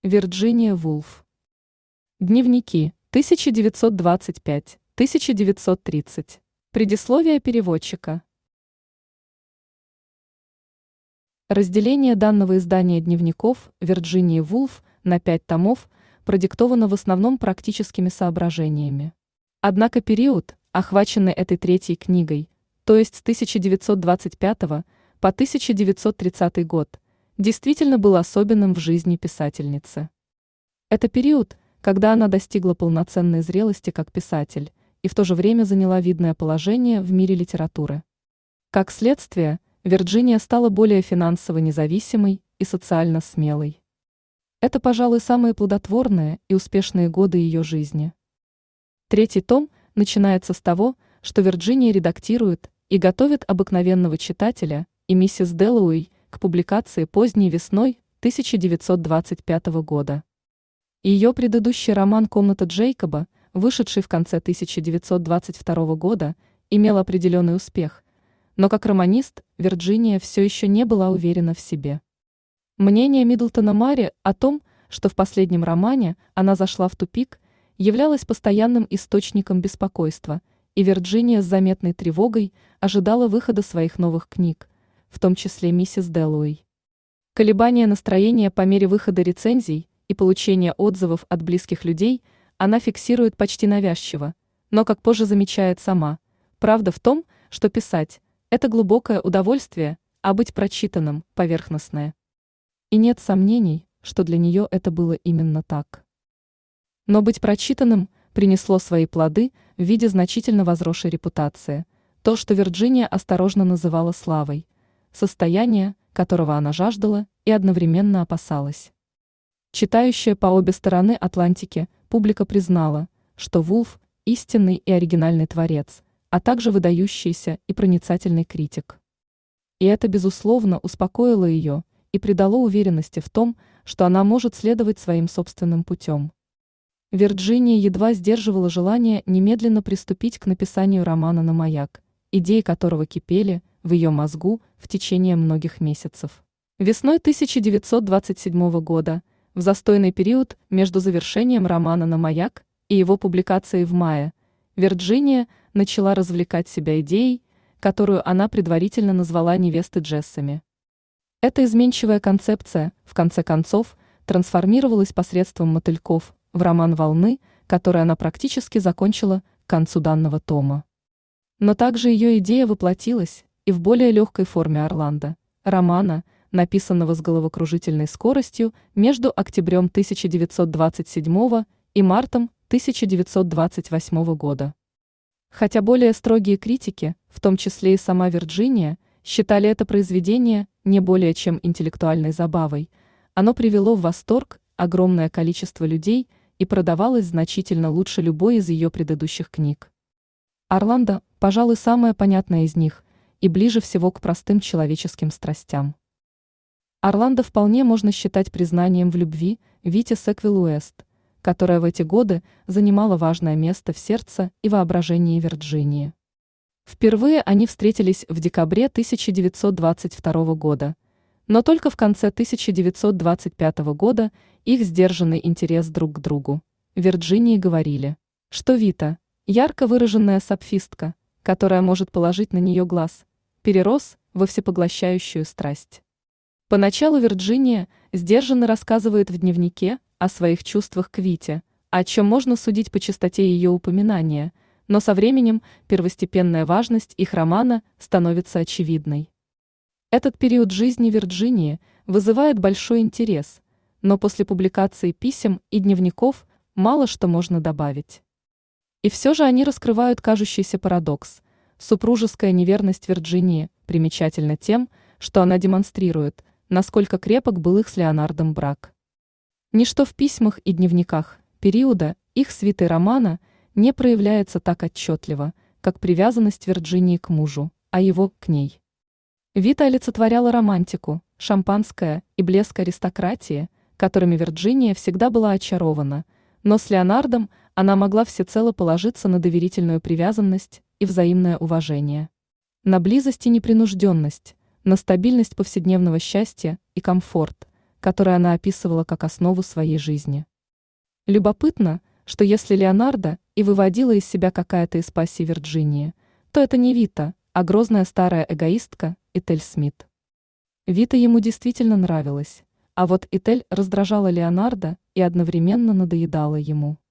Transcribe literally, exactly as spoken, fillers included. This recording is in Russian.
Вирджиния Вулф. Дневники, тысяча девятьсот двадцать пять — тысяча девятьсот тридцать. Предисловие переводчика. Разделение данного издания дневников Вирджинии Вулф на пять томов продиктовано в основном практическими соображениями. Однако период, охваченный этой третьей книгой, то есть с тысяча девятьсот двадцать пятого по тысяча девятьсот тридцатый год, действительно был особенным в жизни писательницы. Это период, когда она достигла полноценной зрелости как писатель и в то же время заняла видное положение в мире литературы. Как следствие, Вирджиния стала более финансово независимой и социально смелой. Это, пожалуй, самые плодотворные и успешные годы ее жизни. Третий том начинается с того, что Вирджиния редактирует и готовит обыкновенного читателя и миссис Дэллоуэй к публикации поздней весной тысяча девятьсот двадцать пятого года. Ее предыдущий роман «Комната Джейкоба», вышедший в конце тысяча девятьсот двадцать второго года, имел определенный успех, но как романист Вирджиния все еще не была уверена в себе. Мнение Миддлтона Мари о том, что в последнем романе она зашла в тупик, являлось постоянным источником беспокойства, и Вирджиния с заметной тревогой ожидала выхода своих новых книг, в том числе «Миссис Дэллоуэй». Колебания настроения по мере выхода рецензий и получения отзывов от близких людей она фиксирует почти навязчиво, но, как позже замечает сама, правда в том, что писать – это глубокое удовольствие, а быть прочитанным – поверхностное. И нет сомнений, что для нее это было именно так. Но быть прочитанным принесло свои плоды в виде значительно возросшей репутации, то, что Вирджиния осторожно называла славой, состояние, которого она жаждала и одновременно опасалась. Читающая по обе стороны Атлантики, публика признала, что Вулф – истинный и оригинальный творец, а также выдающийся и проницательный критик. И это, безусловно, успокоило ее и придало уверенности в том, что она может следовать своим собственным путем. Вирджиния едва сдерживала желание немедленно приступить к написанию романа на маяк, идеи которого кипели в ее мозгу в течение многих месяцев. Весной тысяча девятьсот двадцать седьмого года, в застойный период между завершением романа на маяк и его публикацией в мае, Вирджиния начала развлекать себя идеей, которую она предварительно назвала «невесты Джессами». Эта изменчивая концепция, в конце концов, трансформировалась посредством мотыльков в роман «Волны», который она практически закончила к концу данного тома. Но также ее идея воплотилась и в более легкой форме «Орландо», романа, написанного с головокружительной скоростью между октябрем тысяча девятьсот двадцать седьмого и мартом тысяча девятьсот двадцать восьмого года. Хотя более строгие критики, в том числе и сама Вирджиния, считали это произведение не более чем интеллектуальной забавой, оно привело в восторг огромное количество людей и продавалось значительно лучше любой из ее предыдущих книг. «Орландо», пожалуй, самая понятная из них и ближе всего к простым человеческим страстям. «Орландо» вполне можно считать признанием в любви Вити Секвилл-Уэст, которая в эти годы занимала важное место в сердце и воображении Вирджинии. Впервые они встретились в декабре тысяча девятьсот двадцать второго года, но только в конце тысяча девятьсот двадцать пятого года их сдержанный интерес друг к другу. Вирджинии говорили, что Вита, ярко выраженная сапфистка, которая может положить на нее глаз, перерос во всепоглощающую страсть. Поначалу Вирджиния сдержанно рассказывает в дневнике о своих чувствах к Вите, о чем можно судить по частоте ее упоминания, но со временем первостепенная важность их романа становится очевидной. Этот период жизни Вирджинии вызывает большой интерес, но после публикации писем и дневников мало что можно добавить. И все же они раскрывают кажущийся парадокс. Супружеская неверность Вирджинии примечательна тем, что она демонстрирует, насколько крепок был их с Леонардом брак. Ничто в письмах и дневниках периода их свиты романа не проявляется так отчетливо, как привязанность Вирджинии к мужу, а его к ней. Вита олицетворяла романтику, шампанское и блеск аристократии, которыми Вирджиния всегда была очарована, но с Леонардом она могла всецело положиться на доверительную привязанность и взаимное уважение. На близость и непринужденность, на стабильность повседневного счастья и комфорт, который она описывала как основу своей жизни. Любопытно, что если Леонардо и выводила из себя какая-то из пассий Вирджинии, то это не Вита, а грозная старая эгоистка Этель Смит. Вита ему действительно нравилась, а вот Этель раздражала Леонардо и одновременно надоедала ему.